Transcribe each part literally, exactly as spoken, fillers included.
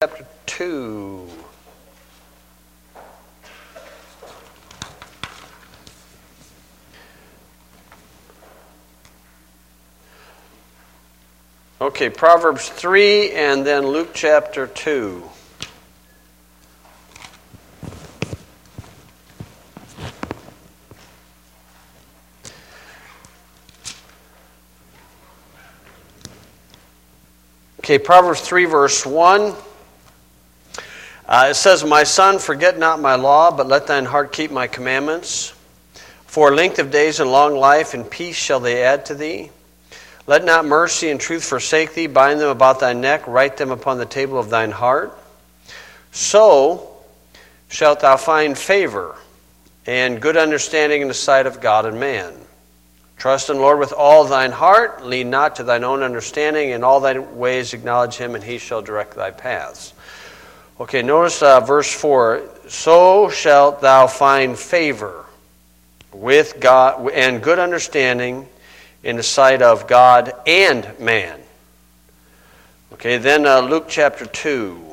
chapter two. Okay, Proverbs three and then Luke chapter two. Okay, Proverbs three verse one. Uh, it says, "My son, forget not my law, but let thine heart keep my commandments. For length of days and long life and peace shall they add to thee. Let not mercy and truth forsake thee. Bind them about thy neck, write them upon the table of thine heart. So shalt thou find favor and good understanding in the sight of God and man. Trust in the Lord with all thine heart. Lean not to thine own understanding. In all thy ways acknowledge him, and he shall direct thy paths." Okay, notice uh, verse four. "So shalt thou find favor with God and good understanding in the sight of God and man." Okay, then uh, Luke chapter two.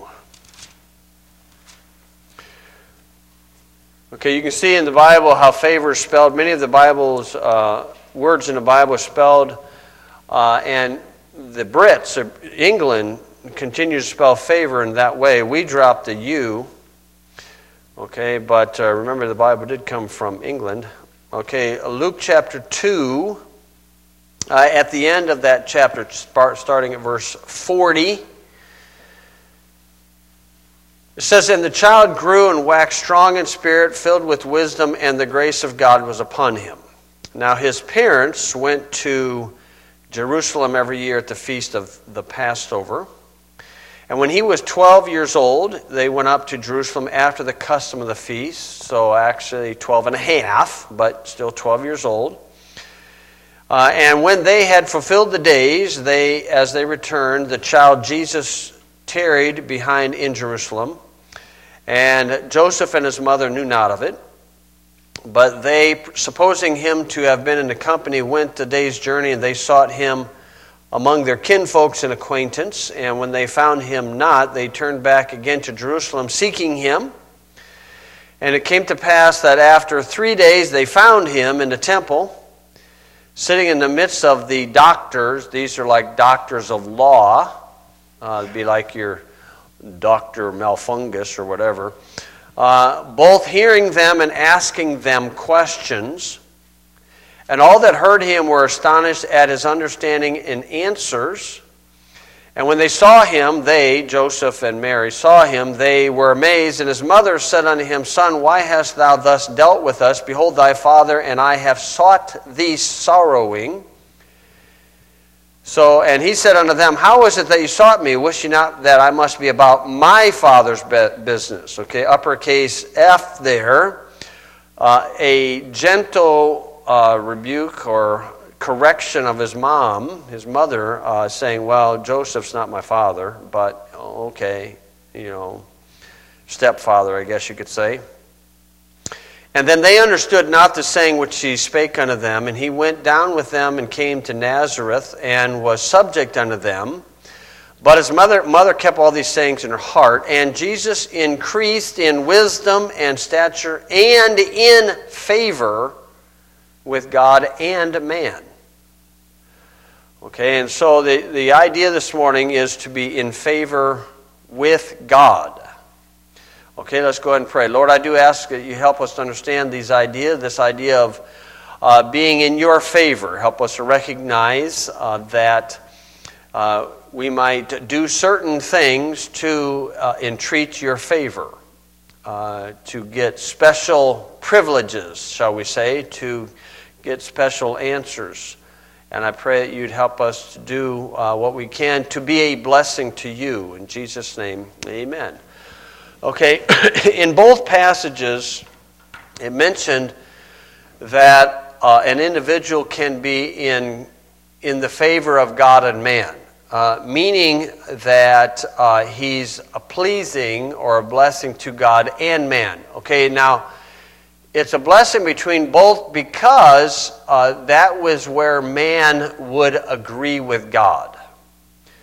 Okay, you can see in the Bible how favor is spelled. Many of the Bible's uh, words in the Bible are spelled, uh, and the Brits, or England, continue to spell favor in that way. We dropped the U. Okay, but uh, remember the Bible did come from England. Okay, Luke chapter two. Uh, at the end of that chapter, starting at verse forty, it says, "And the child grew and waxed strong in spirit, filled with wisdom, and the grace of God was upon him. Now his parents went to Jerusalem every year at the feast of the Passover. And when he was twelve years old, they went up to Jerusalem after the custom of the feast." So actually twelve and a half, but still twelve years old. Uh, and when they had fulfilled the days, they, as they returned, the child Jesus tarried behind in Jerusalem. And Joseph and his mother knew not of it. But they, supposing him to have been in the company, went a day's journey, and they sought him among their kinfolks and acquaintance. And when they found him not, they turned back again to Jerusalem, seeking him. And it came to pass that after three days they found him in the temple, sitting in the midst of the doctors. These are like doctors of law. Uh, it'd be like your Doctor Malfungus or whatever. Uh, both hearing them and asking them questions. And all that heard him were astonished at his understanding and answers. And when they saw him, they, Joseph and Mary, saw him, they were amazed. And his mother said unto him, "Son, why hast thou thus dealt with us? Behold, thy father and I have sought thee sorrowing." So, and he said unto them, "How is it that you sought me? Wish ye not that I must be about my father's business?" Okay, uppercase F there. Uh, a gentle uh, rebuke or correction of his mom, his mother, uh, saying, "Well, Joseph's not my father, but okay, you know, stepfather, I guess you could say." And then they understood not the saying which he spake unto them. And he went down with them and came to Nazareth and was subject unto them. But his mother, mother kept all these sayings in her heart. And Jesus increased in wisdom and stature and in favor with God and man. Okay, and so the, the idea this morning is to be in favor with God. Okay, let's go ahead and pray. Lord, I do ask that you help us to understand these ideas, this idea of uh, being in your favor. Help us to recognize uh, that uh, we might do certain things to uh, entreat your favor, uh, to get special privileges, shall we say, to get special answers. And I pray that you'd help us to do uh, what we can to be a blessing to you. In Jesus' name, amen. Okay, in both passages, it mentioned that uh, an individual can be in, in the favor of God and man, uh, meaning that uh, he's a pleasing or a blessing to God and man. Okay, now, it's a blessing between both because uh, that was where man would agree with God.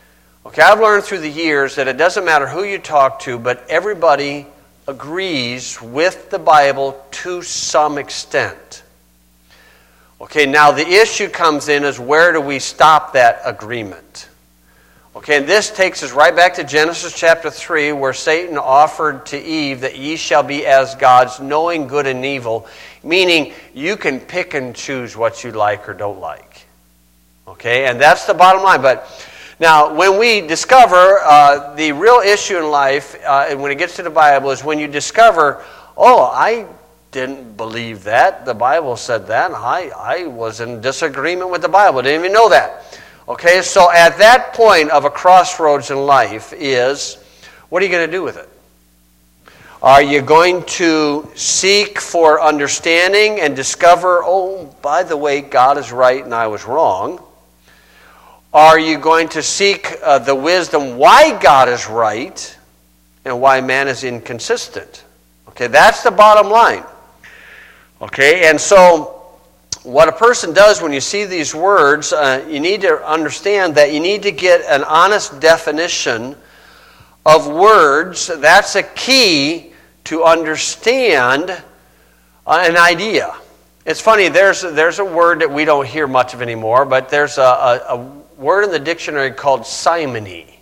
Okay, I've learned through the years that it doesn't matter who you talk to, but everybody agrees with the Bible to some extent. Okay, now the issue comes in is where do we stop that agreement? Okay, and this takes us right back to Genesis chapter three, where Satan offered to Eve that ye shall be as gods, knowing good and evil, meaning you can pick and choose what you like or don't like. Okay, and that's the bottom line. But now, when we discover uh, the real issue in life, uh, and when it gets to the Bible, is when you discover, oh, I didn't believe that. The Bible said that. And I, I was in disagreement with the Bible. Didn't even know that. Okay, so at that point of a crossroads in life is, what are you going to do with it? Are you going to seek for understanding and discover, oh, by the way, God is right and I was wrong? Are you going to seek uh, the wisdom why God is right and why man is inconsistent? Okay, that's the bottom line. Okay, and so what a person does when you see these words, uh, you need to understand that you need to get an honest definition of words. That's a key to understand uh, an idea. It's funny, there's, there's a word that we don't hear much of anymore, but there's a, a, a word in the dictionary called simony.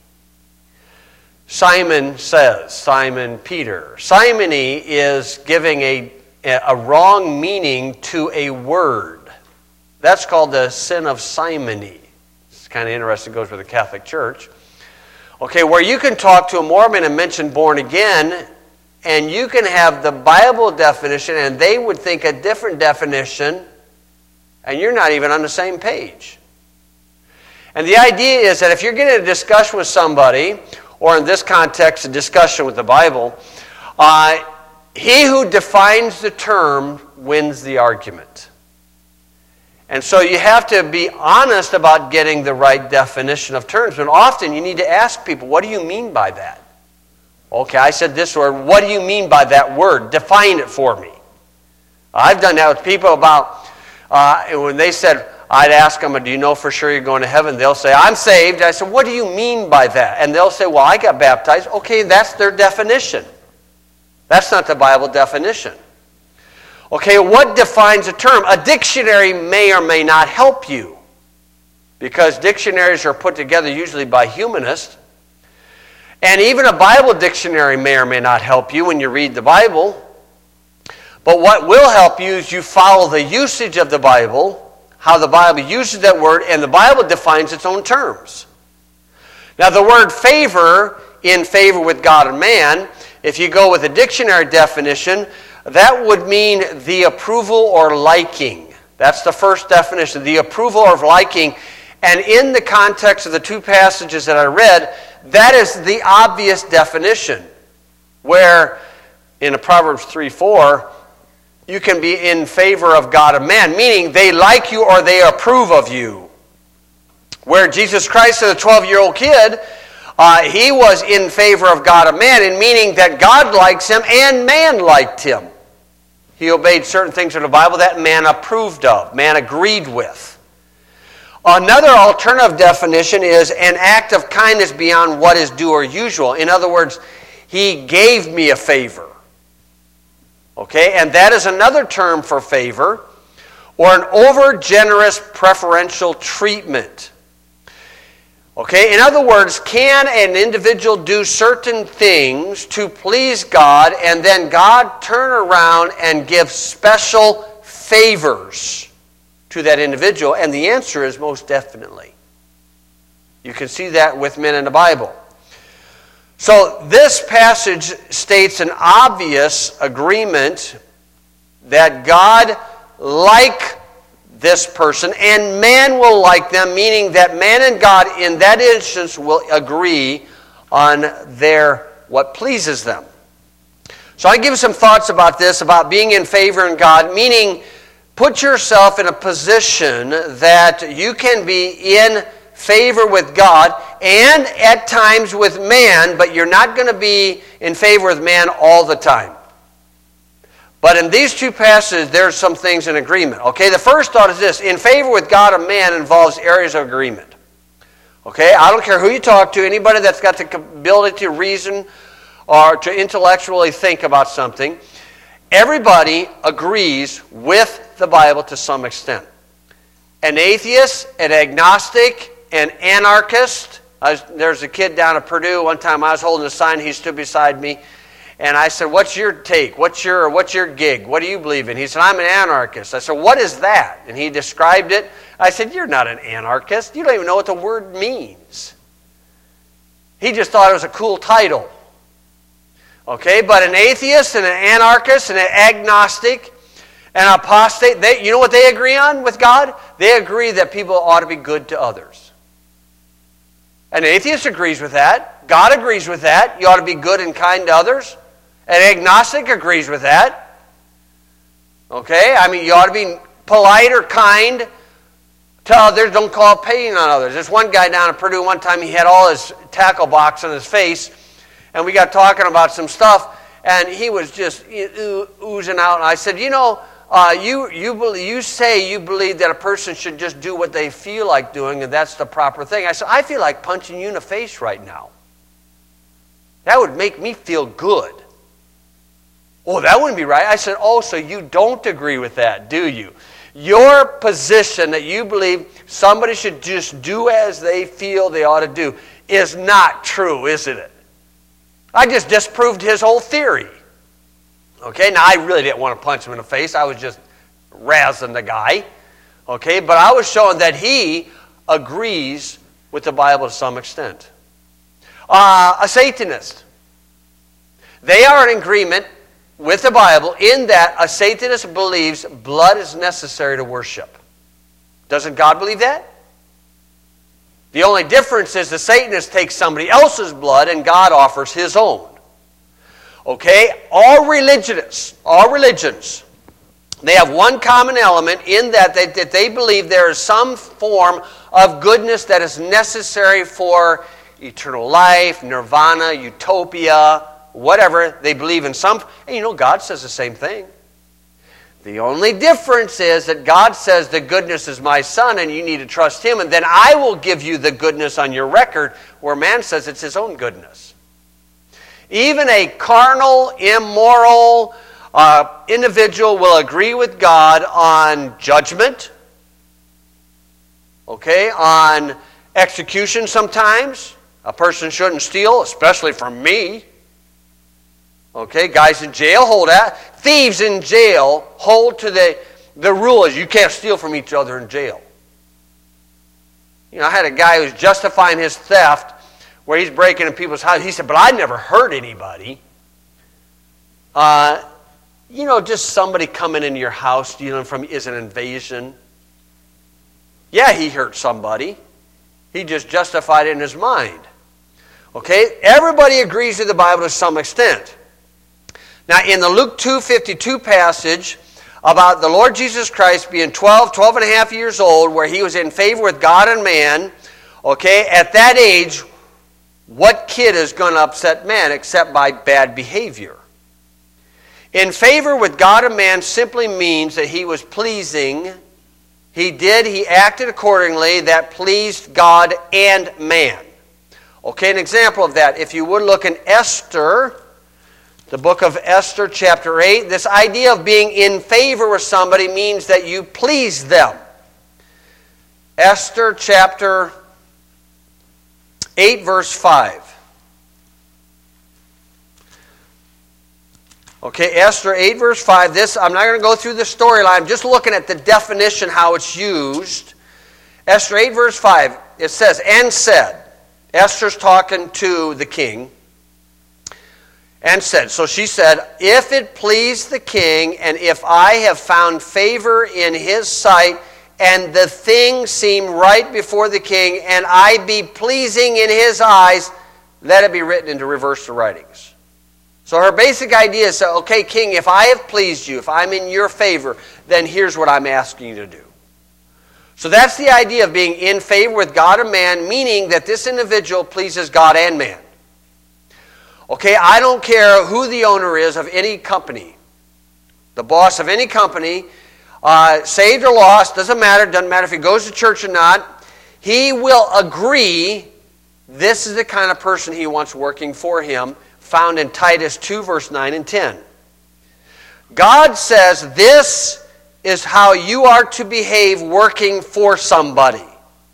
Simon says, Simon Peter. Simony is giving a, a wrong meaning to a word. That's called the sin of simony. It's kind of interesting, it goes with the Catholic Church. Okay, where you can talk to a Mormon and mention born again, and you can have the Bible definition, and they would think a different definition, and you're not even on the same page. And the idea is that if you're getting a discussion with somebody, or in this context, a discussion with the Bible, uh, he who defines the term wins the argument. And so you have to be honest about getting the right definition of terms. But often you need to ask people, what do you mean by that? Okay, I said this word. What do you mean by that word? Define it for me. I've done that with people about, uh, when they said, I'd ask them, do you know for sure you're going to heaven? They'll say, I'm saved. I said, what do you mean by that? And they'll say, well, I got baptized. Okay, that's their definition. That's not the Bible definition. Okay, what defines a term? A dictionary may or may not help you, because dictionaries are put together usually by humanists. And even a Bible dictionary may or may not help you when you read the Bible. But what will help you is you follow the usage of the Bible, how the Bible uses that word, and the Bible defines its own terms. Now the word favor, in favor with God and man, if you go with a dictionary definition, that would mean the approval or liking. That's the first definition, the approval or liking. And in the context of the two passages that I read, that is the obvious definition. Where in a Proverbs three four, you can be in favor of God and man, meaning they like you or they approve of you. Where Jesus Christ, as a twelve-year-old kid, uh, he was in favor of God and man, and meaning that God likes him and man liked him. He obeyed certain things in the Bible that man approved of, man agreed with. Another alternative definition is an act of kindness beyond what is due or usual. In other words, he gave me a favor. Okay, and that is another term for favor, or an over-generous preferential treatment. Okay, in other words, can an individual do certain things to please God, and then God turn around and give special favors to that individual? And the answer is most definitely. You can see that with men in the Bible. So this passage states an obvious agreement that God, like this person, and man will like them, meaning that man and God in that instance will agree on their what pleases them. So I give some thoughts about this, about being in favor in God, meaning put yourself in a position that you can be in favor with God and at times with man, but you're not going to be in favor with man all the time. But in these two passages, there's some things in agreement. Okay, the first thought is this. In favor with God and man involves areas of agreement. Okay, I don't care who you talk to, anybody that's got the ability to reason or to intellectually think about something, everybody agrees with the Bible to some extent. An atheist, an agnostic, an anarchist. I was, there's a kid down at Purdue. One time I was holding a sign. He stood beside me. And I said, what's your take? What's your, what's your gig? What do you believe in? He said, I'm an anarchist. I said, what is that? And he described it. I said, you're not an anarchist. You don't even know what the word means. He just thought it was a cool title. Okay, but an atheist and an anarchist and an agnostic and an apostate, they, you know what they agree on with God? They agree that people ought to be good to others. An atheist agrees with that. God agrees with that. You ought to be good and kind to others. An agnostic agrees with that. Okay? I mean, you ought to be polite or kind to others. Don't call pain on others. There's one guy down at Purdue one time, he had all his tackle box on his face, and we got talking about some stuff, and he was just oozing out. And I said, you know, uh, you, you, believe, you say you believe that a person should just do what they feel like doing, and that's the proper thing. I said, I feel like punching you in the face right now. That would make me feel good. Oh, that wouldn't be right. I said, oh, so you don't agree with that, do you? Your position that you believe somebody should just do as they feel they ought to do is not true, isn't it? I just disproved his whole theory. Okay, now I really didn't want to punch him in the face. I was just razzing the guy. Okay, but I was showing that he agrees with the Bible to some extent. Uh, a Satanist. They are in agreement with the Bible in that a Satanist believes blood is necessary to worship. Doesn't God believe that? The only difference is the Satanist takes somebody else's blood and God offers his own. Okay? All religionists, all religions, they have one common element in that they, that they believe there is some form of goodness that is necessary for eternal life, nirvana, utopia, whatever. They believe in some. And you know, God says the same thing. The only difference is that God says the goodness is my son and you need to trust him, and then I will give you the goodness on your record, where man says it's his own goodness. Even a carnal, immoral uh, individual will agree with God on judgment, okay, on execution sometimes. A person shouldn't steal, especially from me. Okay, guys in jail hold that. Thieves in jail hold to the, the rule is you can't steal from each other in jail. You know, I had a guy who was justifying his theft where he's breaking in people's houses. He said, but I never hurt anybody. Uh, you know, just somebody coming into your house stealing from you is an invasion. Yeah, he hurt somebody. He just justified it in his mind. Okay, everybody agrees with the Bible to some extent. Now, in the Luke two fifty-two passage about the Lord Jesus Christ being twelve, twelve and a half years old, where he was in favor with God and man, okay, at that age, what kid is going to upset man except by bad behavior? In favor with God and man simply means that he was pleasing. He did, he acted accordingly that pleased God and man. Okay, an example of that, if you would look in Esther, the book of Esther, chapter eight, this idea of being in favor with somebody means that you please them. Esther, chapter eight, verse five. Okay, Esther eight, verse five. This, I'm not going to go through the storyline. I'm just looking at the definition, how it's used. Esther eight, verse five, it says, and said, Esther's talking to the king, and said, so she said, if it please the king, and if I have found favor in his sight, and the thing seem right before the king, and I be pleasing in his eyes, let it be written into reverse the writings. So her basic idea is, okay, king, if I have pleased you, if I'm in your favor, then here's what I'm asking you to do. So that's the idea of being in favor with God and man, meaning that this individual pleases God and man. Okay, I don't care who the owner is of any company. The boss of any company, uh, saved or lost, doesn't matter. Doesn't matter if he goes to church or not. he will agree this is the kind of person he wants working for him, found in Titus two, verse nine and ten. God says this is how you are to behave working for somebody.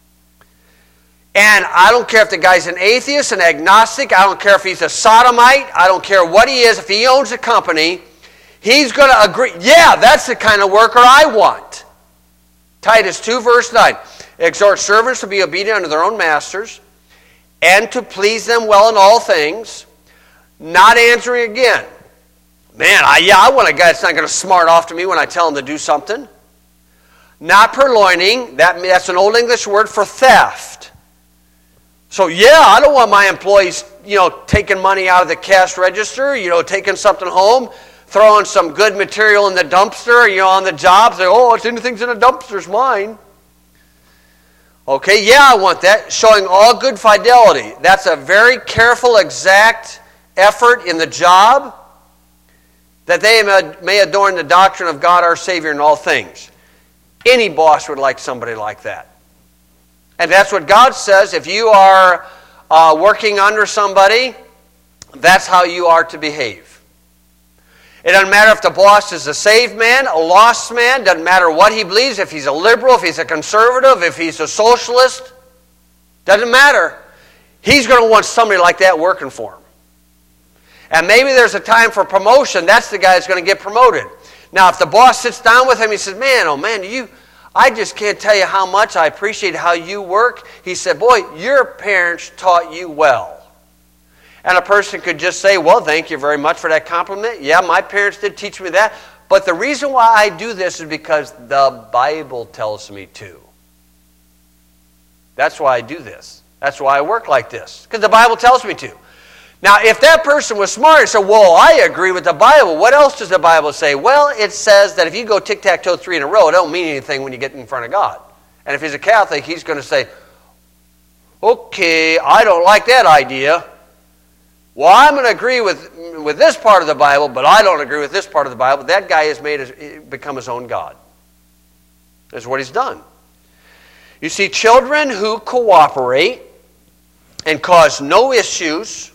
And I don't care if the guy's an atheist, an agnostic, I don't care if he's a sodomite, I don't care what he is, if he owns a company, he's going to agree, yeah, that's the kind of worker I want. Titus two, verse nine. Exhort servants to be obedient unto their own masters, and to please them well in all things, not answering again. Man, I, yeah, I want a guy that's not going to smart off to me when I tell him to do something. Not purloining, that, that's an old English word for theft. So yeah, I don't want my employees, you know, taking money out of the cash register, you know, taking something home, throwing some good material in the dumpster, you know, on the job, say, oh, it's anything's in the dumpster's mine. Okay, yeah, I want that. Showing all good fidelity. That's a very careful, exact effort in the job, that they may adorn the doctrine of God our Savior in all things. Any boss would like somebody like that. And that's what God says. If you are uh, working under somebody, that's how you are to behave. It doesn't matter if the boss is a saved man, a lost man, doesn't matter what he believes, if he's a liberal, if he's a conservative, if he's a socialist, doesn't matter. He's going to want somebody like that working for him. And maybe there's a time for promotion, that's the guy that's going to get promoted. Now, if the boss sits down with him, he says, man, oh man, you, I just can't tell you how much I appreciate how you work. He said, boy, your parents taught you well. And a person could just say, well, thank you very much for that compliment. Yeah, my parents did teach me that. But the reason why I do this is because the Bible tells me to. That's why I do this. That's why I work like this. Because the Bible tells me to. Now, if that person was smart and said, well, I agree with the Bible. What else does the Bible say? Well, it says that if you go tic-tac-toe three in a row, it don't mean anything when you get in front of God. And if he's a Catholic, he's going to say, okay, I don't like that idea. Well, I'm going to agree with, with this part of the Bible, but I don't agree with this part of the Bible. That guy has made his, become his own God. That's what he's done. You see, children who cooperate and cause no issues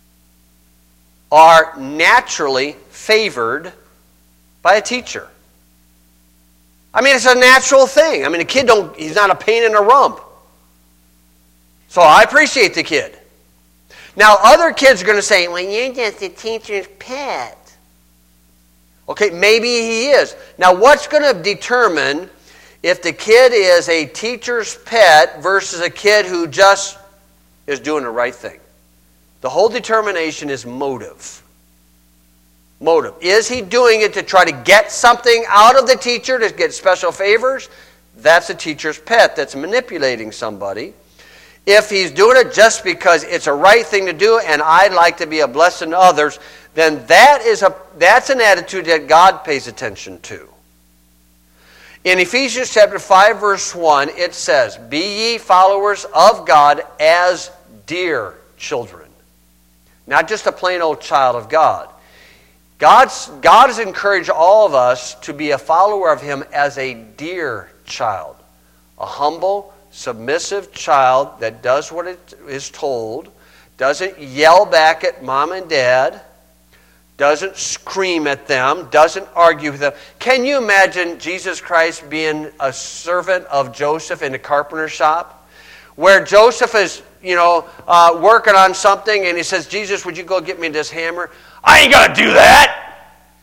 are naturally favored by a teacher. I mean, it's a natural thing. I mean, a kid don't, he's not a pain in the rump. So I appreciate the kid. Now, other kids are going to say, well, you're just a teacher's pet. Okay, maybe he is. Now, what's going to determine if the kid is a teacher's pet versus a kid who just is doing the right thing? The whole determination is motive. Motive. Is he doing it to try to get something out of the teacher, to get special favors? That's a teacher's pet that's manipulating somebody. If he's doing it just because it's a right thing to do and I'd like to be a blessing to others, then that is a that's an attitude that God pays attention to. In Ephesians chapter five, verse one, it says, be ye followers of God as dear children. Not just a plain old child of God. God's, God has encouraged all of us to be a follower of Him as a dear child. A humble, submissive child that does what it is told, doesn't yell back at mom and dad, doesn't scream at them, doesn't argue with them. Can you imagine Jesus Christ being a servant of Joseph in the carpenter shop? Where Joseph is, you know, uh, working on something and he says, Jesus, would you go get me this hammer? I ain't going to do that.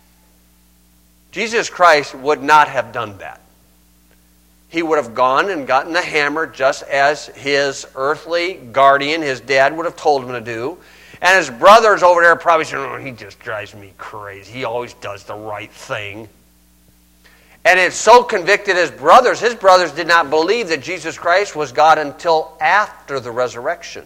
Jesus Christ would not have done that. He would have gone and gotten the hammer just as his earthly guardian, his dad, would have told him to do. And his brothers over there probably saying, oh, he just drives me crazy. He always does the right thing. And it so convicted his brothers. His brothers did not believe that Jesus Christ was God until after the resurrection.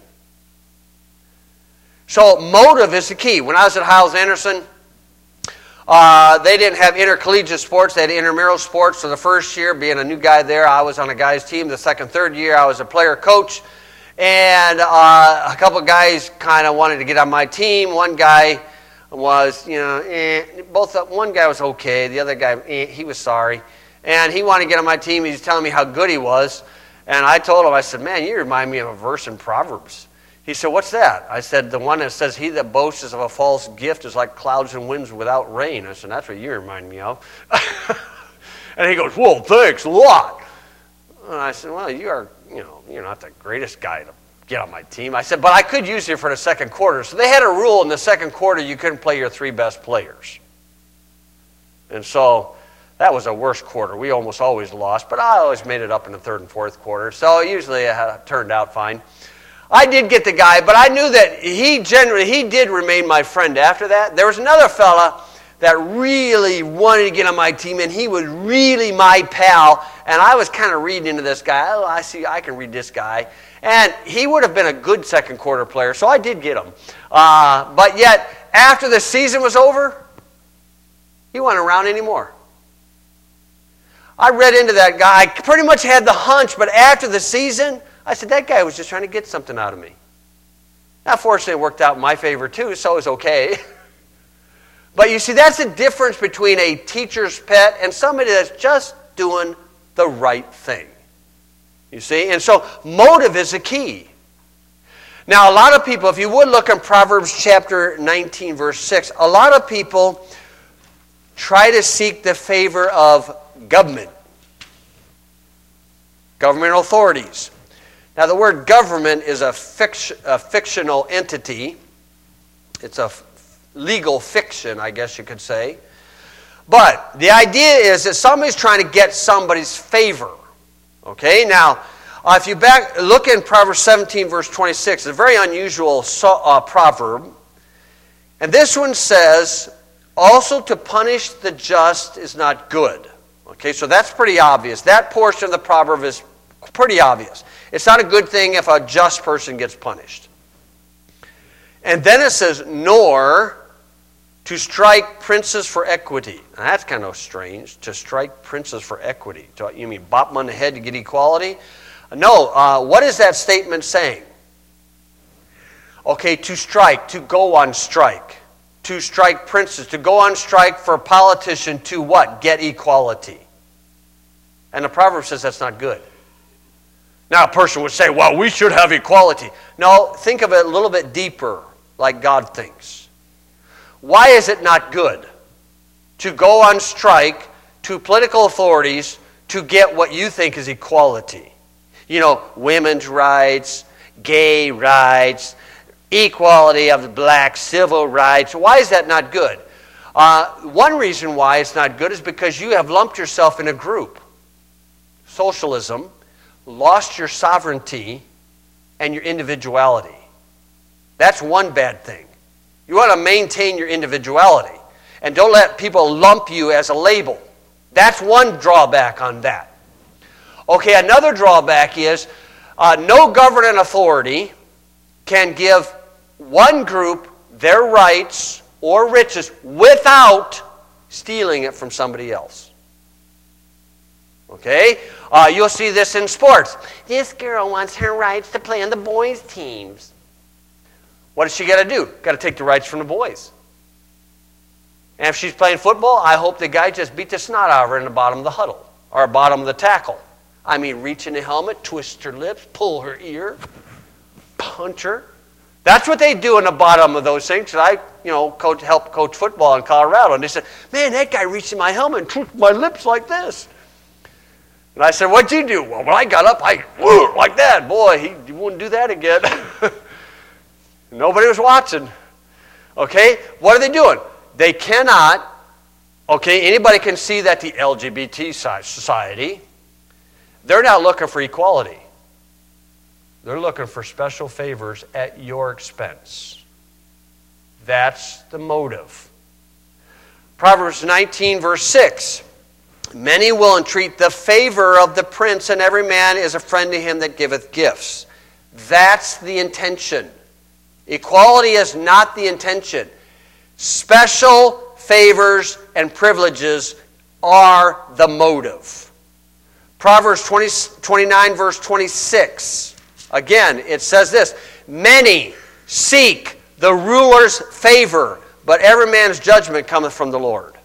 So motive is the key. When I was at Hyles Anderson, uh, they didn't have intercollegiate sports. They had intramural sports. So the first year, being a new guy there, I was on a guy's team. The second, third year, I was a player coach. And uh, a couple of guys kind of wanted to get on my team. One guy was, you know, eh, both. One guy was okay. The other guy, eh, he was sorry. And he wanted to get on my team. He was telling me how good he was. And I told him, I said, man, you remind me of a verse in Proverbs. He said, what's that? I said, the one that says, he that boasts of a false gift is like clouds and winds without rain. I said, that's what you remind me of. And he goes, well, thanks a lot. And I said, well, you are, you know, you're not the greatest guy to get on my team. I said, but I could use you for the second quarter. So they had a rule in the second quarter, you couldn't play your three best players. And so that was a worse quarter. We almost always lost, but I always made it up in the third and fourth quarter. So usually it turned out fine. I did get the guy, but I knew that he generally, he did remain my friend after that. There was another fella that really wanted to get on my team, and he was really my pal, and I was kind of reading into this guy. Oh, I see, I can read this guy. And he would have been a good second quarter player, so I did get him. Uh, but yet, after the season was over, he wasn't around anymore. I read into that guy. I pretty much had the hunch, but after the season, I said, that guy was just trying to get something out of me. Now, fortunately, it worked out in my favor, too, so it was okay. But you see, that's the difference between a teacher's pet and somebody that's just doing the right thing. You see? And so, motive is the key. Now, a lot of people, if you would look in Proverbs chapter nineteen, verse six, a lot of people try to seek the favor of government, governmental authorities. Now, the word government is a, fiction, a fictional entity. It's a legal fiction, I guess you could say. But the idea is that somebody's trying to get somebody's favor. Okay, now, uh, if you back look in Proverbs seventeen, verse twenty-six, it's a very unusual so, uh, proverb. And this one says, also to punish the just is not good. Okay, so that's pretty obvious. That portion of the proverb is pretty obvious. It's not a good thing if a just person gets punished. And then it says, nor to strike princes for equity. Now, that's kind of strange, to strike princes for equity. You mean bop them on the head to get equality? No, uh, what is that statement saying? Okay, to strike, to go on strike. To strike princes, to go on strike for a politician to what? Get equality. And the proverb says that's not good. Now a person would say, well, we should have equality. No, think of it a little bit deeper, like God thinks. Why is it not good to go on strike to political authorities to get what you think is equality? You know, women's rights, gay rights, equality of the black, civil rights. Why is that not good? Uh, one reason why it's not good is because you have lumped yourself in a group. Socialism, lost your sovereignty and your individuality. That's one bad thing. You want to maintain your individuality and don't let people lump you as a label. That's one drawback on that. Okay, another drawback is uh, no governing authority can give one group their rights or riches without stealing it from somebody else. Okay? Uh, you'll see this in sports. This girl wants her rights to play on the boys' teams. What does she got to do? Got to take the rights from the boys. And if she's playing football, I hope the guy just beat the snot out of her in the bottom of the huddle or bottom of the tackle. I mean, reach in the helmet, twist her lips, pull her ear, punch her. That's what they do in the bottom of those things. I, you know, coach, helped coach football in Colorado, and they said, "Man, that guy reached in my helmet and twisted my lips like this." And I said, "What'd you do?" Well, when I got up, I whoa, like that. Boy, he, he wouldn't do that again. Nobody was watching. Okay, what are they doing? They cannot. Okay, anybody can see that the L G B T society, they're not looking for equality. They're looking for special favors at your expense. That's the motive. Proverbs nineteen, verse six. Many will entreat the favor of the prince, and every man is a friend to him that giveth gifts. That's the intention. Equality is not the intention. Special favors and privileges are the motive. Proverbs twenty, twenty-nine, verse twenty-six. Again, it says this, many seek the ruler's favor, but every man's judgment cometh from the Lord.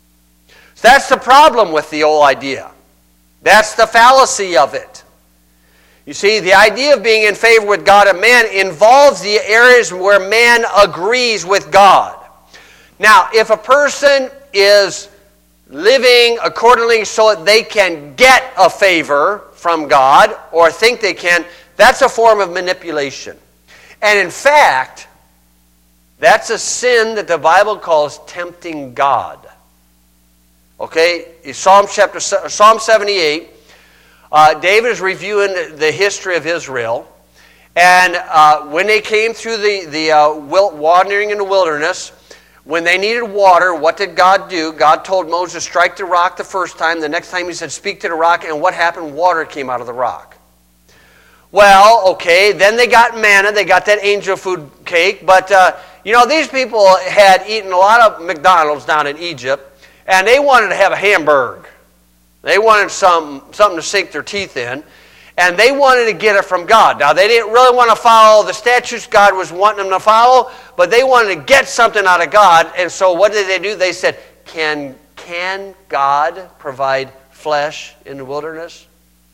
So that's the problem with the whole idea. That's the fallacy of it. You see, the idea of being in favor with God and man involves the areas where man agrees with God. Now, if a person is living accordingly so that they can get a favor from God or think they can, that's a form of manipulation. And in fact, that's a sin that the Bible calls tempting God. Okay, Psalm chapter Psalm seventy-eight. Uh, David is reviewing the history of Israel, and uh, when they came through the the uh, wandering in the wilderness, when they needed water, what did God do? God told Moses, strike the rock the first time. The next time he said, speak to the rock, and what happened? Water came out of the rock. Well, okay, then they got manna, they got that angel food cake, but uh, you know, these people had eaten a lot of McDonald's down in Egypt, and they wanted to have a hamburger. They wanted some, something to sink their teeth in, and they wanted to get it from God. Now, they didn't really want to follow the statutes God was wanting them to follow, but they wanted to get something out of God, and so what did they do? They said, can, can God provide flesh in the wilderness?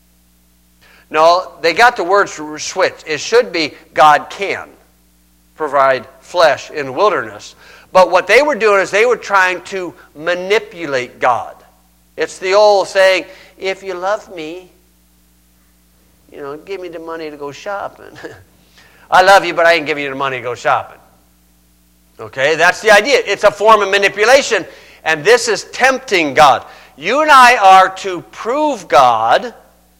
No, they got the words switched. It should be, God can provide flesh in the wilderness. But what they were doing is they were trying to manipulate God. It's the old saying, if you love me, you know, give me the money to go shopping. I love you, but I ain't giving you the money to go shopping. Okay, that's the idea. It's a form of manipulation, and this is tempting God. You and I are to prove God,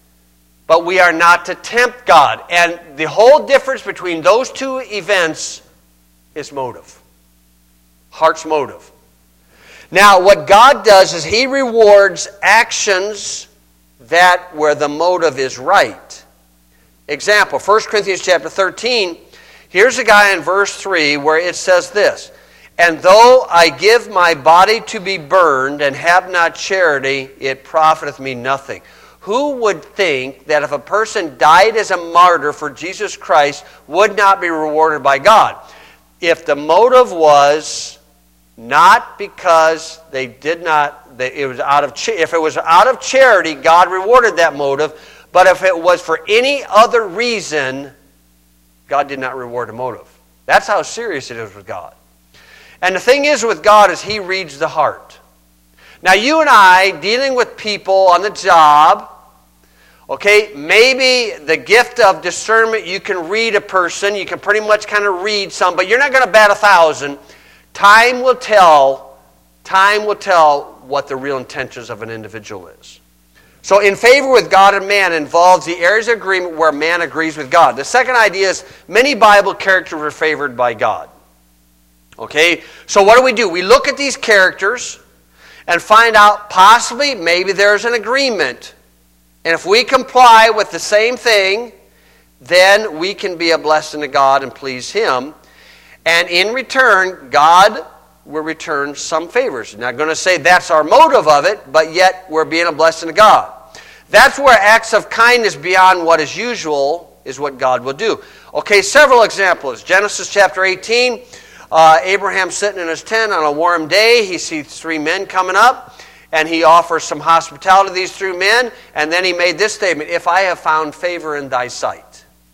but we are not to tempt God. And the whole difference between those two events is motive. Heart's motive. Now, what God does is He rewards actions that where the motive is right. Example, First Corinthians chapter thirteen, here's a guy in verse three where it says this, and though I give my body to be burned and have not charity, it profiteth me nothing. Who would think that if a person died as a martyr for Jesus Christ would not be rewarded by God? If the motive was not because they did not, they, it was out of if it was out of charity, God rewarded that motive. But if it was for any other reason, God did not reward the motive. That's how serious it is with God. And the thing is with God is He reads the heart. Now you and I, dealing with people on the job, okay, maybe the gift of discernment, you can read a person, you can pretty much kind of read some, but you're not going to bat a thousand. Time will tell, time will tell what the real intentions of an individual is. So in favor with God and man involves the areas of agreement where man agrees with God. The second idea is many Bible characters were favored by God. Okay, so what do we do? We look at these characters and find out possibly maybe there's an agreement. And if we comply with the same thing, then we can be a blessing to God and please Him. And in return, God will return some favors. Not going to say that's our motive of it, but yet we're being a blessing to God. That's where acts of kindness beyond what is usual is what God will do. Okay, several examples. Genesis chapter eighteen, uh, Abraham sitting in his tent on a warm day. He sees three men coming up, and he offers some hospitality to these three men, and then he made this statement, if I have found favor in thy sight.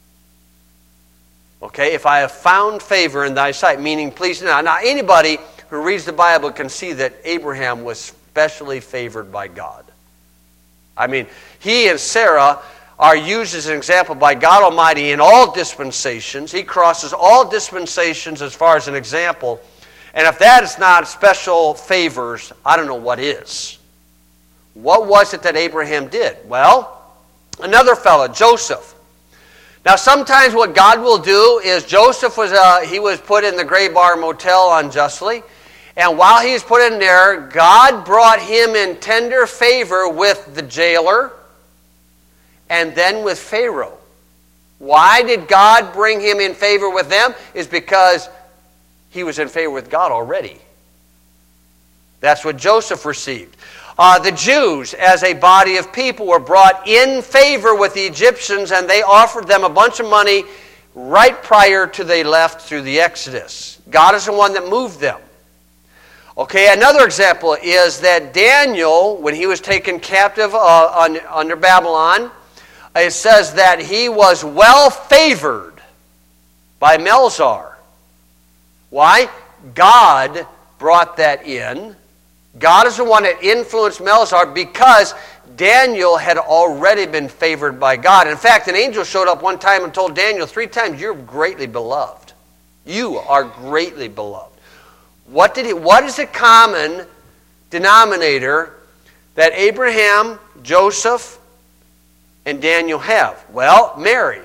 Okay, if I have found favor in thy sight, meaning please now. Now, anybody who reads the Bible can see that Abraham was specially favored by God. I mean, he and Sarah are used as an example by God Almighty in all dispensations. He crosses all dispensations as far as an example. And if that is not special favors, I don't know what is. What was it that Abraham did? Well, another fellow, Joseph. Now, sometimes what God will do is Joseph was uh, he was put in the Gray Bar Motel unjustly, and while he was put in there, God brought him in tender favor with the jailer and then with Pharaoh. Why did God bring him in favor with them? Is because he was in favor with God already. That's what Joseph received. Uh, the Jews, as a body of people, were brought in favor with the Egyptians, and they offered them a bunch of money right prior to they left through the Exodus. God is the one that moved them. Okay, another example is that Daniel, when he was taken captive uh, under Babylon, it says that he was well favored by Melzar. Why? God brought that in. God is the one that influenced Melzar because Daniel had already been favored by God. In fact, an angel showed up one time and told Daniel three times, "You're greatly beloved. You are greatly beloved." What did he, what is the common denominator that Abraham, Joseph, and Daniel have? Well, Mary,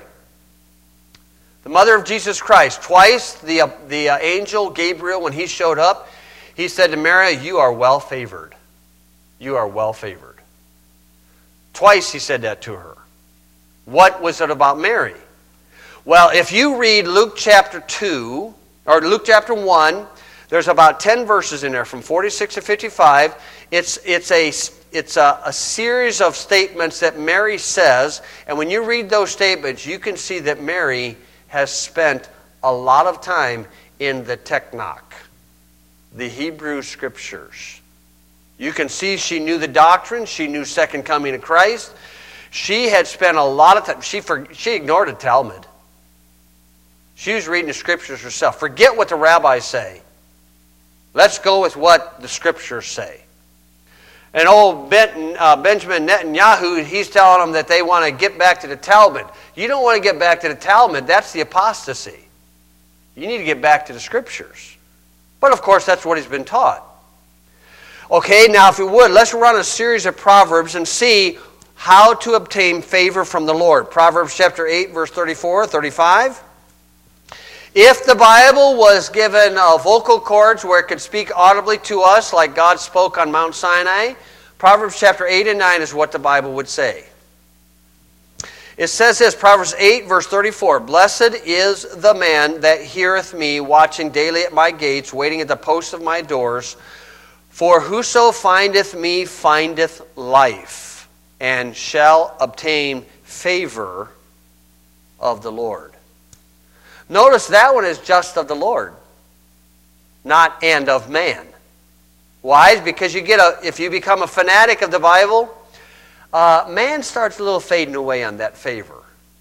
the mother of Jesus Christ. Twice the, uh, the uh, angel Gabriel, when he showed up, he said to Mary, "You are well favored. You are well favored." Twice he said that to her. What was it about Mary? Well, if you read Luke chapter two, or Luke chapter one, there's about ten verses in there from forty-six to fifty-five. It's, it's, a, it's a, a series of statements that Mary says, and when you read those statements, you can see that Mary has spent a lot of time in the Tanakh, the Hebrew Scriptures. You can see she knew the doctrine. She knew second coming of Christ. She had spent a lot of time. She, for, she ignored the Talmud. She was reading the Scriptures herself. Forget what the rabbis say. Let's go with what the Scriptures say. And old ben, uh, Benjamin Netanyahu, he's telling them that they want to get back to the Talmud. You don't want to get back to the Talmud. That's the apostasy. You need to get back to the Scriptures. But of course, that's what he's been taught. Okay, now if we would, let's run a series of Proverbs and see how to obtain favor from the Lord. Proverbs chapter eight, verse thirty-four, thirty-five. If the Bible was given uh, vocal cords where it could speak audibly to us like God spoke on Mount Sinai, Proverbs chapter eight and nine is what the Bible would say. It says this, Proverbs eight, verse thirty-four, "Blessed is the man that heareth me, watching daily at my gates, waiting at the posts of my doors. For whoso findeth me findeth life, and shall obtain favor of the Lord." Notice that one is just of the Lord, not and of man. Why? Because you get a, if you become a fanatic of the Bible, uh, man starts a little fading away on that favor.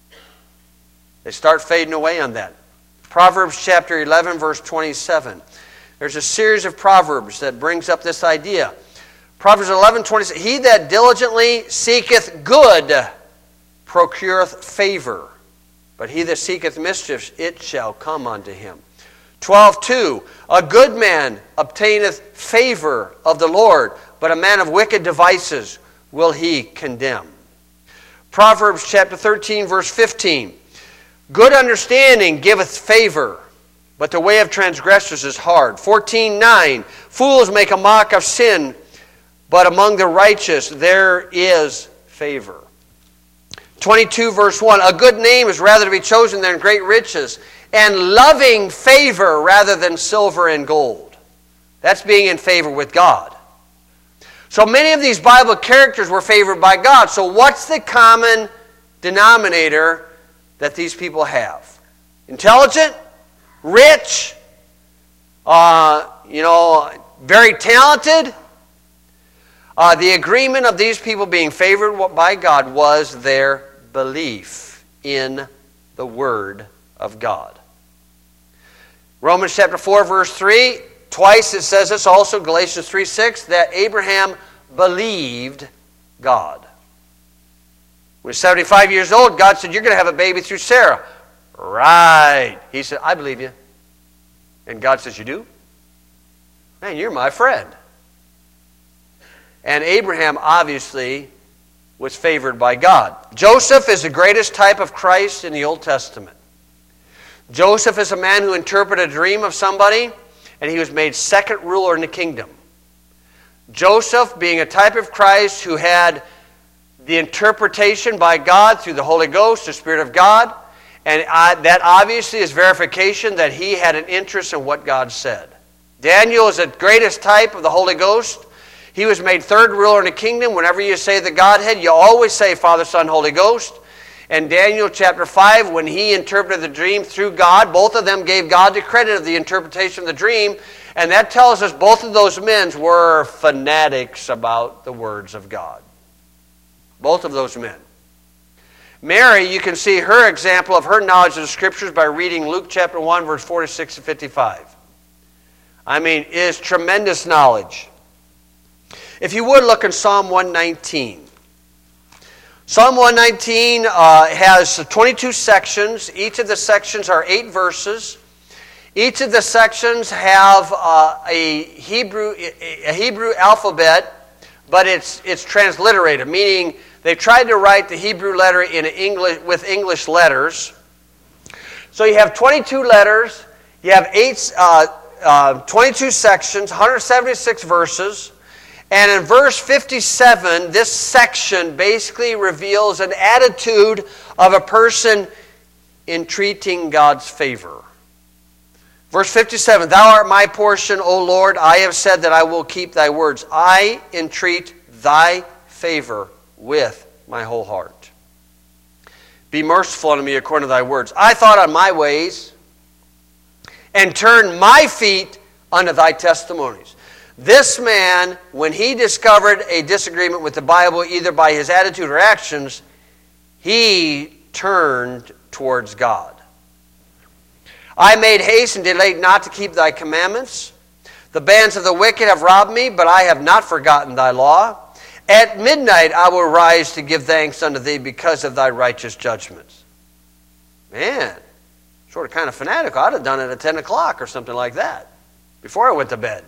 They start fading away on that. Proverbs chapter eleven, verse twenty-seven. There's a series of Proverbs that brings up this idea. Proverbs eleven, twenty-seven. "He that diligently seeketh good procureth favor, but he that seeketh mischief, it shall come unto him." twelve, two. "A good man obtaineth favor of the Lord, but a man of wicked devices will he condemn." Proverbs chapter thirteen, verse fifteen. "Good understanding giveth favor, but the way of transgressors is hard." fourteen, nine. "Fools make a mock of sin, but among the righteous there is favor." twenty-two, verse one. "A good name is rather to be chosen than great riches, and loving favor rather than silver and gold." That's being in favor with God. So many of these Bible characters were favored by God. So what's the common denominator that these people have? Intelligent? Rich? Uh, you know, very talented? Uh, the agreement of these people being favored by God was their belief in the Word of God. Romans chapter four, verse three, twice it says this also, Galatians three, six, that Abraham believed God. When he was seventy-five years old, God said, "You're going to have a baby through Sarah." Right. He said, "I believe you." And God says, "You do? Man, you're my friend." And Abraham obviously was favored by God. Joseph is the greatest type of Christ in the Old Testament. Joseph is a man who interpreted a dream of somebody, and he was made second ruler in the kingdom. Joseph, being a type of Christ who had the interpretation by God through the Holy Ghost, the Spirit of God, and uh, that obviously is verification that he had an interest in what God said. Daniel is the greatest type of the Holy Ghost. He was made third ruler in the kingdom. Whenever you say the Godhead, you always say Father, Son, Holy Ghost. And Daniel chapter five, when he interpreted the dream through God, both of them gave God the credit of the interpretation of the dream. And that tells us both of those men were fanatics about the words of God. Both of those men. Mary, you can see her example of her knowledge of the Scriptures by reading Luke chapter one, verse forty-six to fifty-five. I mean, it is tremendous knowledge. If you would, look in Psalm one nineteen. Psalm one nineteen uh, has twenty-two sections. Each of the sections are eight verses. Each of the sections have uh, a Hebrew a Hebrew alphabet, but it's it's transliterated, meaning they tried to write the Hebrew letter in English with English letters. So you have twenty-two letters. You have eight, uh, uh, twenty-two sections, one hundred seventy-six verses. And in verse fifty-seven, this section basically reveals an attitude of a person entreating God's favor. Verse fifty-seven, Thou art my portion, O Lord. I have said that I will keep thy words. I entreat thy favor with my whole heart. Be merciful unto me according to thy words. I thought on my ways and turned my feet unto thy testimonies. This man, when he discovered a disagreement with the Bible, either by his attitude or actions, he turned towards God. I made haste and delayed not to keep thy commandments. The bands of the wicked have robbed me, but I have not forgotten thy law. At midnight I will rise to give thanks unto thee because of thy righteous judgments. Man, sort of kind of fanatical. I'd have done it at ten o'clock or something like that, before I went to bed.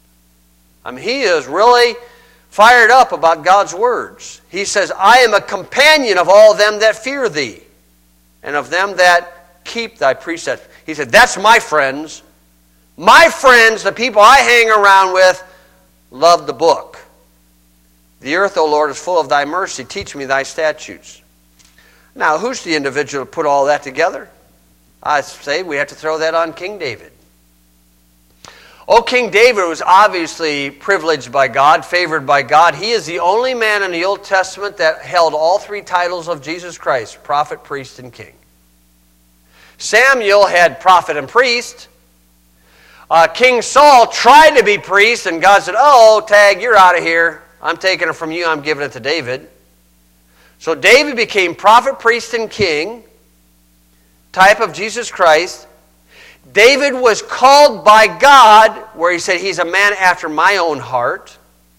I mean, he is really fired up about God's words. He says, I am a companion of all them that fear thee, and of them that keep thy precepts. He said, that's my friends. My friends, the people I hang around with, love the book. The earth, O Lord, is full of thy mercy. Teach me thy statutes. Now, who's the individual to put all that together? I say we have to throw that on King David. Oh, King David was obviously privileged by God, favored by God. He is the only man in the Old Testament that held all three titles of Jesus Christ, prophet, priest, and king. Samuel had prophet and priest. Uh, King Saul tried to be priest, and God said, oh, tag, you're out of here. I'm taking it from you. I'm giving it to David. So David became prophet, priest, and king, type of Jesus Christ. David was called by God, where he said he's a man after my own heart.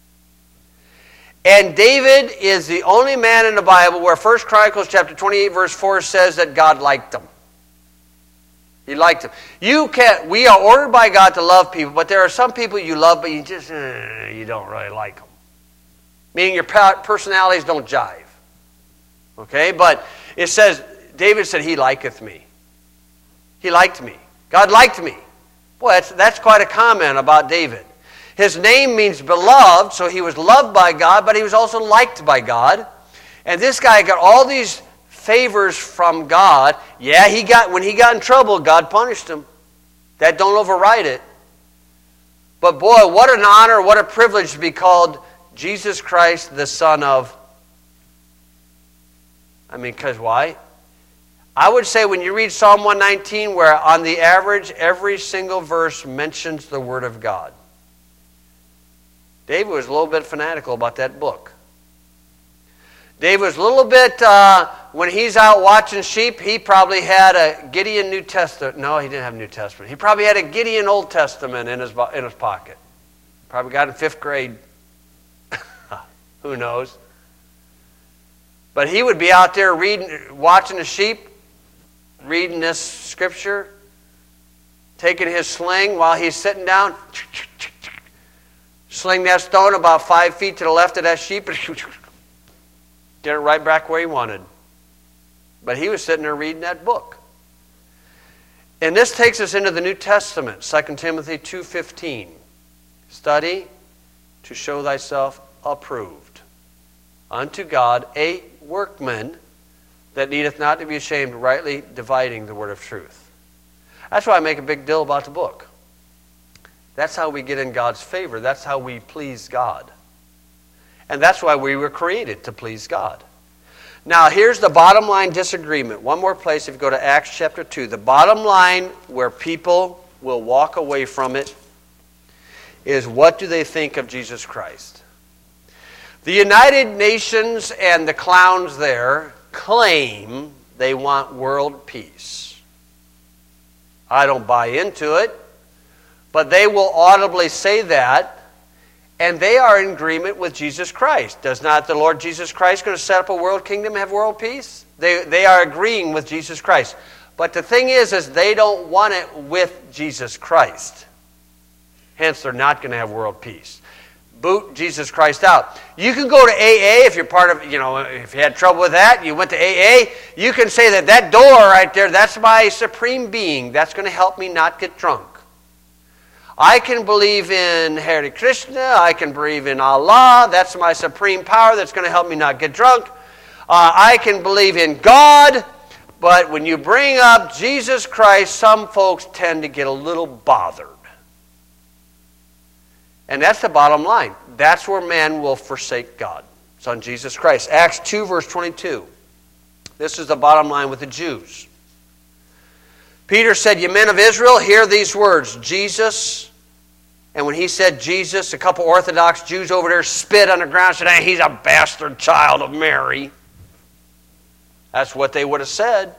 And David is the only man in the Bible where First Chronicles chapter twenty-eight verse four says that God liked him. He liked him. You can't, we are ordered by God to love people, but there are some people you love, but you just, eh, you don't really like them. Meaning your personalities don't jive. Okay, but it says, David said, he liketh me. He liked me. God liked me. Boy, that's, that's quite a comment about David. His name means beloved, so he was loved by God, but he was also liked by God. And this guy got all these favors from God. Yeah, he got when he got in trouble, God punished him. That don't override it. But boy, what an honor, what a privilege to be called Jesus Christ, the Son of... I mean, because why? I would say when you read Psalm one nineteen, where on the average, every single verse mentions the Word of God. David was a little bit fanatical about that book. David was a little bit, uh, when he's out watching sheep, he probably had a Gideon New Testament. No, he didn't have New Testament. He probably had a Gideon Old Testament in his, in his pocket. Probably got in fifth grade. Who knows? But he would be out there reading, watching the sheep, reading this scripture, taking his sling while he's sitting down, sling that stone about five feet to the left of that sheep, and get it right back where he wanted. But he was sitting there reading that book. And this takes us into the New Testament, Second Timothy two fifteen. Study to show thyself approved unto God, a workman that needeth not to be ashamed, rightly dividing the word of truth. That's why I make a big deal about the book. That's how we get in God's favor. That's how we please God. And that's why we were created, to please God. Now, here's the bottom line disagreement. One more place, if you go to Acts chapter two. The bottom line where people will walk away from it is, what do they think of Jesus Christ? The United Nations and the clowns there claim they want world peace. I don't buy into it, but they will audibly say that, and they are in agreement with Jesus Christ. Does not the Lord Jesus Christ going to set up a world kingdom and have world peace? They, they are agreeing with Jesus Christ. But the thing is, is they don't want it with Jesus Christ. Hence, they're not going to have world peace. Boot Jesus Christ out. You can go to A A if you're part of, you know, if you had trouble with that, you went to A A, you can say that that door right there, that's my supreme being. That's going to help me not get drunk. I can believe in Hare Krishna, I can believe in Allah, that's my supreme power that's going to help me not get drunk. Uh, I can believe in God, but when you bring up Jesus Christ, some folks tend to get a little bothered. And that's the bottom line. That's where man will forsake God. Son Jesus Christ. Acts two, verse twenty-two. This is the bottom line with the Jews. Peter said, "You men of Israel, hear these words. Jesus," and when he said Jesus, a couple Orthodox Jews over there spit on the ground and said, "Hey, he's a bastard child of Mary." That's what they would have said.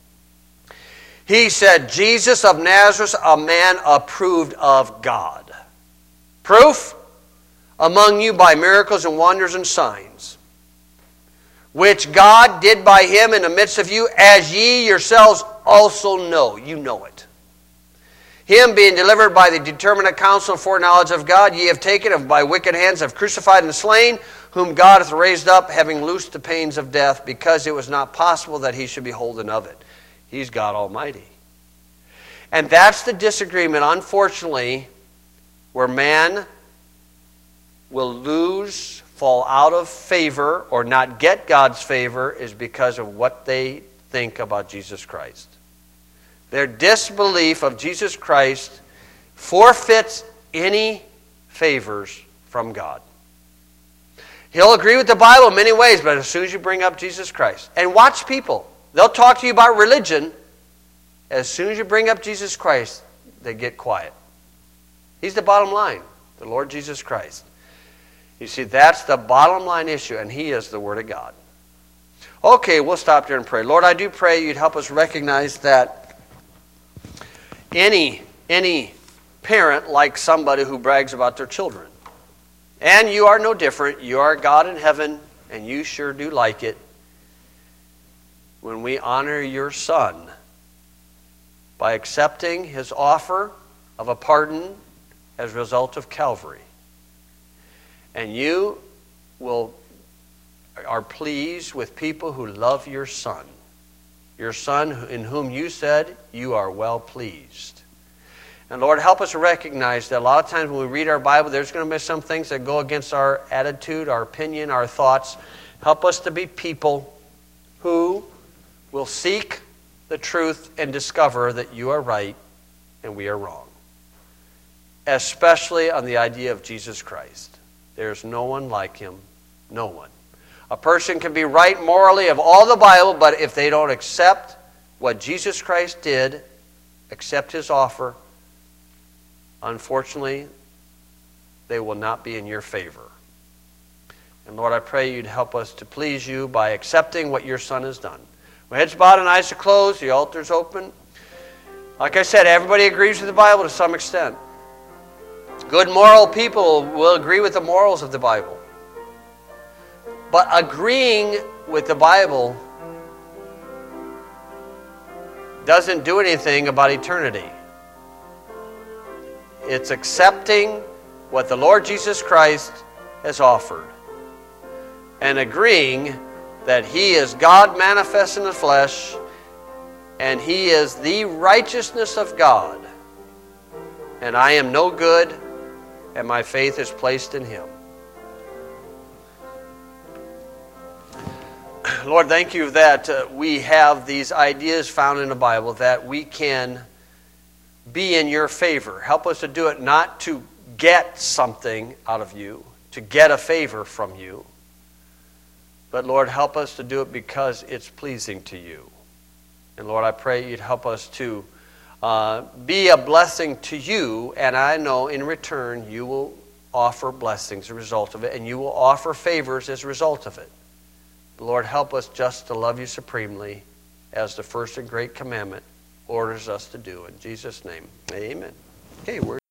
He said, "Jesus of Nazareth, a man approved of God. Proof? Among you by miracles and wonders and signs, which God did by him in the midst of you, as ye yourselves also know." You know it. "Him being delivered by the determinate counsel and foreknowledge of God, ye have taken, and by wicked hands have crucified and slain, whom God hath raised up, having loosed the pains of death, because it was not possible that he should be holden of it." He's God Almighty. And that's the disagreement, unfortunately, where man will lose, fall out of favor, or not get God's favor, is because of what they think about Jesus Christ. Their disbelief of Jesus Christ forfeits any favors from God. He'll agree with the Bible in many ways, but as soon as you bring up Jesus Christ, and watch people, they'll talk to you about religion. As soon as you bring up Jesus Christ, they get quiet. He's the bottom line, the Lord Jesus Christ. You see, that's the bottom line issue, and he is the Word of God. Okay, we'll stop there and pray. Lord, I do pray you'd help us recognize that any, any parent likes somebody who brags about their children. And you are no different. You are God in heaven, and you sure do like it when we honor your Son by accepting his offer of a pardon as a result of Calvary. And you will are pleased with people who love your Son. Your Son in whom you said you are well pleased. And Lord, help us to recognize that a lot of times when we read our Bible, there's going to be some things that go against our attitude, our opinion, our thoughts. Help us to be people who will seek the truth and discover that you are right and we are wrong. Especially on the idea of Jesus Christ. There's no one like him. No one. A person can be right morally of all the Bible, but if they don't accept what Jesus Christ did, accept his offer, unfortunately, they will not be in your favor. And Lord, I pray you'd help us to please you by accepting what your Son has done. With heads bowed and eyes closed, the altar's open. Like I said, everybody agrees with the Bible to some extent. Good moral people will agree with the morals of the Bible. But agreeing with the Bible doesn't do anything about eternity. It's accepting what the Lord Jesus Christ has offered and agreeing that he is God manifest in the flesh and he is the righteousness of God. And I am no good, and my faith is placed in him. Lord, thank you that uh, we have these ideas found in the Bible, that we can be in your favor. Help us to do it not to get something out of you, to get a favor from you, but Lord, help us to do it because it's pleasing to you. And Lord, I pray you'd help us to uh, be a blessing to you, and I know in return you will offer blessings as a result of it, and you will offer favors as a result of it. Lord, help us just to love you supremely as the first and great commandment orders us to do. In Jesus' name, amen. Okay, we're